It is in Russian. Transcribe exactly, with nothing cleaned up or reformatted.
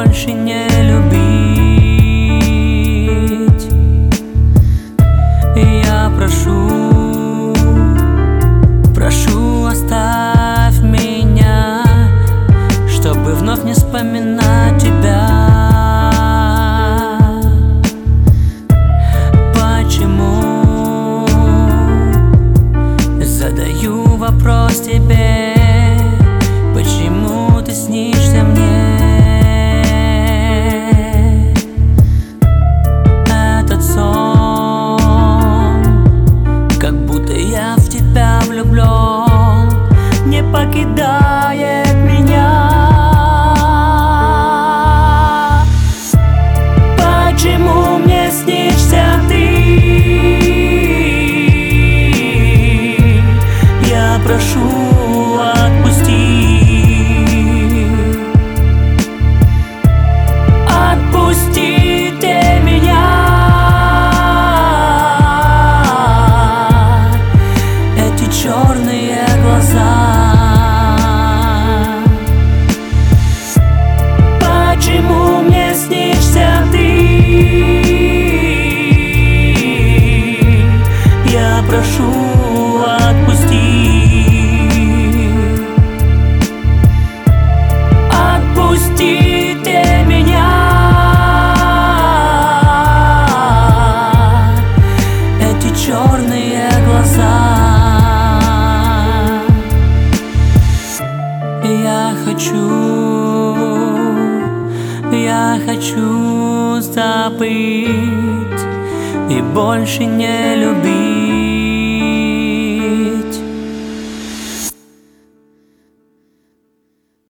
больше не любить. И я прошу, прошу, оставь меня, чтобы вновь не вспоминать тебя. Почему? Задаю вопрос тебе. Почему ты снишься мне? Этот сон, как будто я в тебя влюблен, не покидает меня. Почему мне снишься ты? Я прошу, отпусти. Отпустите меня. Эти черные глаза. Почему мне снишься ты? Я прошу, отпусти. Отпустите меня. Эти черные глаза. Я хочу, я хочу забыть и больше не любить.